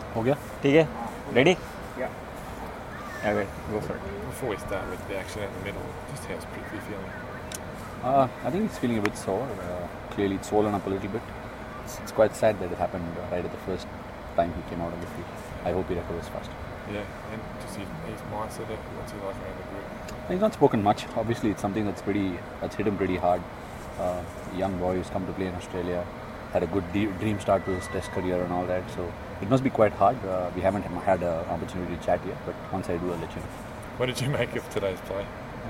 हो गया ठीक है ready Yeah. okay go for it Before we start with the action in the middle, just how's Prithvi feeling? I think he's feeling a bit sore clearly it's swollen up a little bit it's quite sad that it happened right at the first time he came out on the field I hope he recovers fast Yeah, and just his mindset, what's he like around the group? he's not spoken much obviously it's something that's hit him pretty hard young boy who's come to play in Australia had a good dream start to his test career and all that so it must be quite hard we haven't had an opportunity to chat yet but once I do I'll let you know. What did you make of today's play?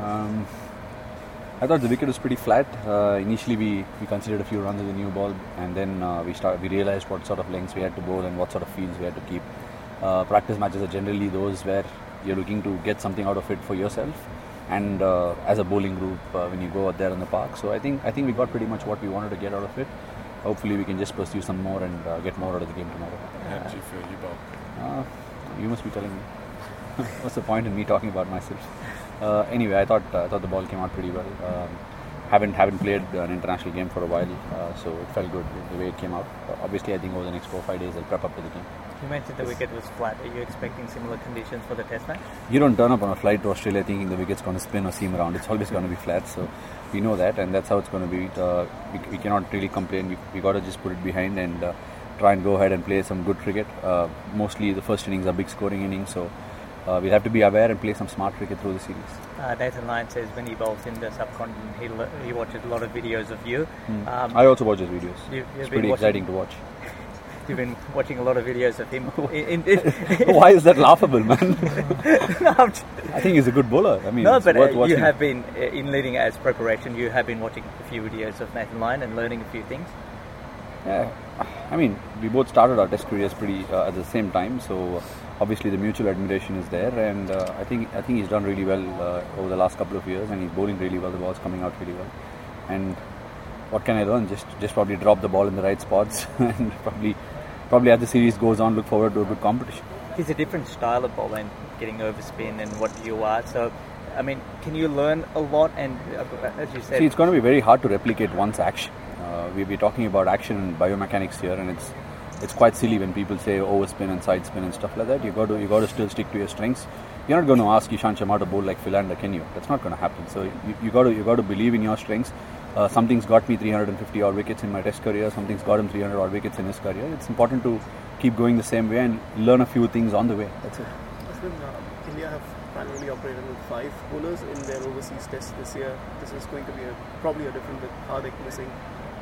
I thought the wicket was pretty flat. Initially, we considered a few runs with the new ball, and then we realized what sort of lengths we had to bowl and what sort of fields we had to keep. Practice matches are generally those where you're looking to get something out of it for yourself, and as a bowling group when you go out there in the park. So I think we got pretty much what we wanted to get out of it. Hopefully, we can just pursue some more and get more out of the game tomorrow. How did you feel you bowled? You must be telling me. What's the point in me talking about myself? Anyway, I thought the ball came out pretty well. Haven't played an international game for a while, so it felt good the way it came out. Obviously, I think over the next 4 or 5 days I'll prep up to the game. You mentioned the wicket was flat. Are you expecting similar conditions for the test match? You don't turn up on a flight to Australia thinking the wicket's going to spin or seam around. It's always going to be flat, so we know that, and that's how it's going to be. We cannot really complain. We got to just put it behind and try and go ahead and play some good cricket. Mostly the first innings are big scoring innings, so we'll have to be aware and play some smart cricket through the series. Nathan Lyon says when he bowls in the subcontinent, he watches a lot of videos of you. I also watch his videos. You've it's been pretty exciting to watch. You've been watching a lot of videos of him. Why is that laughable, man? No, I think he's a good bowler. I mean, no, it's but worth you watching. have been, in leading as preparation, you have been watching a few videos of Nathan Lyon and learning a few things. Yeah, I mean, we both started our test careers pretty at the same time, so obviously the mutual admiration is there, and I think he's done really well over the last couple of years, and he's bowling really well. The ball's coming out really well, and what can I learn? Just probably drop the ball in the right spots, and probably as the series goes on, look forward to a good competition. He's a different style of bowler and getting overspin and what you are. So, I mean, can you learn a lot? And as you said, see, it's going to be very hard to replicate one's action. We'll be talking about action and biomechanics here, and it's quite silly when people say overspin and side spin and stuff like that. You got to still stick to your strengths. You're not going to ask Ishant Sharma to bowl like Philander, can you? That's not going to happen. So you got to believe in your strengths. Something's got me 350 odd wickets in my test career. Something's got him 300 odd wickets in his career. It's important to keep going the same way and learn a few things on the way. That's it. India have primarily operated with 5 bowlers in their overseas tests this year. This is going to be probably a different with Hardik missing.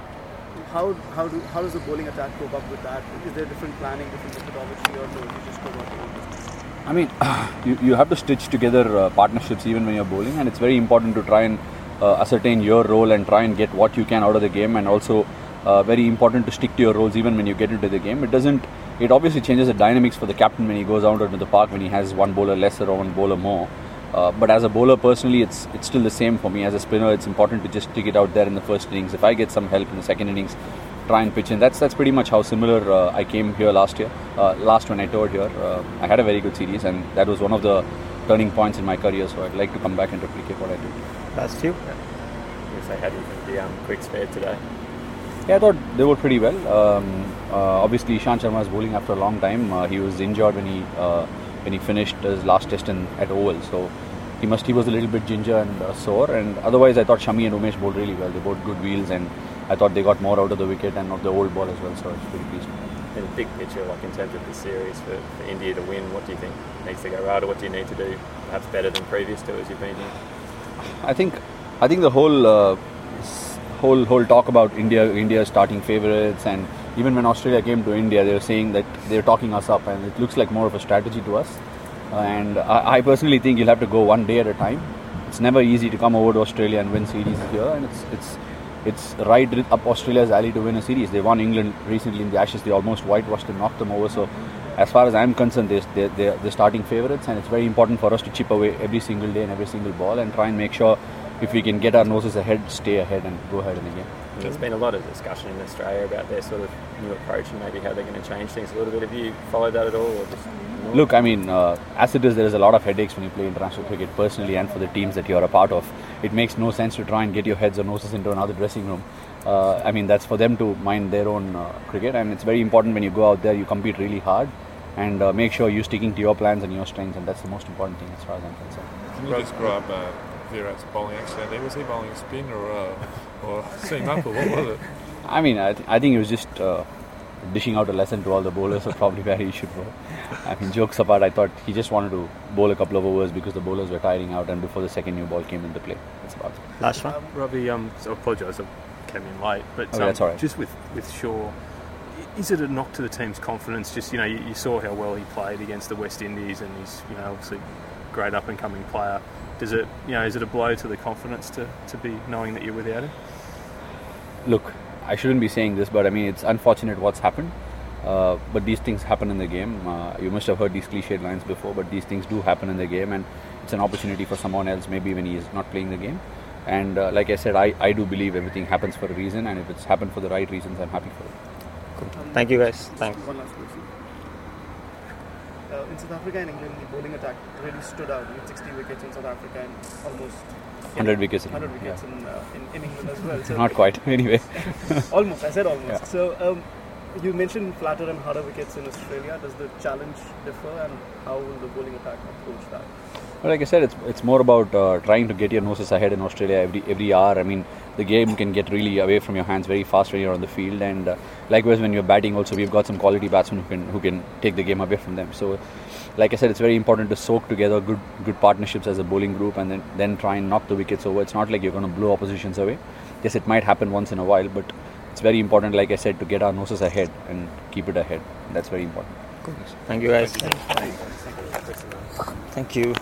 How does the bowling attack cope up with that? Is there different planning, different methodology, or no, you just go about it? I mean, you have to stitch together partnerships even when you're bowling, and it's very important to try and ascertain your role and try and get what you can out of the game, and also very important to stick to your roles even when you get into the game. It obviously changes the dynamics for the captain when he goes out into the park when he has one bowler lesser or one bowler more. But as a bowler personally, it's still the same for me. As a spinner, it's important to just stick it out there in the first innings. If I get some help in the second innings, try and pitch in. That's pretty much how similar I came here last year. Last when I toured here, I had a very good series, and that was one of the turning points in my career. So I'd like to come back and replicate what I did. Last two. Yes, I had the quicks fared today. Yeah, I thought they were pretty well. Obviously, Ishant Sharma is bowling after a long time. He was injured when he finished his last test at Oval, so he was a little bit ginger and sore. And otherwise, I thought Shami and Umesh bowled really well. They bowled good wheels, and I thought they got more out of the wicket and of the old ball as well. So I was pretty pleased. In the big picture, like in terms of the series for India to win, what do you think needs to go right, or what do you need to do perhaps better than previous tours you've been here? I think the whole talk about India starting favourites, and even when Australia came to India, they were saying that they're talking us up, and it looks like more of a strategy to us. And I personally think you'll have to go one day at a time. It's never easy to come over to Australia and win series here, and it's right up Australia's alley to win a series. They won England recently in the Ashes. They almost whitewashed and knocked them over. So as far as I'm concerned, they're starting favourites, and it's very important for us to chip away every single day and every single ball and try and make sure if we can get our noses ahead, stay ahead and go ahead in the game. There's been a lot of discussion in Australia about their sort of new approach and maybe how they're going to change things a little bit. Have you followed that at all? Or just Look, I mean, as it is, there is a lot of headaches when you play international cricket personally and for the teams that you're a part of. It makes no sense to try and get your heads or noses into another dressing room. I mean, that's for them to mind their own cricket, and it's very important when you go out there, you compete really hard and make sure you're sticking to your plans and your strengths, and that's the most important thing as far as I'm concerned. Can you describe Virat's bowling action there? Was he bowling a spin or seam up, or what was it? I mean, I think he was just dishing out a lesson to all the bowlers of probably where he should bowl. I mean, jokes apart, I thought he just wanted to bowl a couple of overs because the bowlers were tiring out and before the second new ball came into play. That's about it. Last one. Robbie, so I apologise, I came in late, but that's all right. Just with Shaw, is it a knock to the team's confidence? Just, you saw how well he played against the West Indies, and he's, obviously a great up and coming player. Does it, is it a blow to the confidence to be knowing that you're without him? Look, I shouldn't be saying this, but I mean, it's unfortunate what's happened. But these things happen in the game. You must have heard these cliched lines before, but these things do happen in the game, and it's an opportunity for someone else, maybe when he is not playing the game. And like I said, I do believe everything happens for a reason, and if it's happened for the right reasons, I'm happy for it. Cool. Thank you guys. Thanks. One last question. In South Africa and England, the bowling attack really stood out. You had 60 wickets in South Africa and almost 100 wickets. 100 wickets in England as well. So not quite, anyway. Almost, I said almost. Yeah. So you mentioned flatter and harder wickets in Australia. Does the challenge differ, and how will the bowling attack approach that? Well, like I said, it's more about trying to get your noses ahead in Australia every hour. I mean, the game can get really away from your hands very fast when you're on the field, and likewise when you're batting also, we've got some quality batsmen who can take the game away from them. So, like I said, it's very important to soak together good partnerships as a bowling group, and then try and knock the wickets over. It's not like you're going to blow oppositions away. Yes, it might happen once in a while, but it's very important, like I said, to get our noses ahead and keep it ahead. That's very important. Thank you guys. Thank you.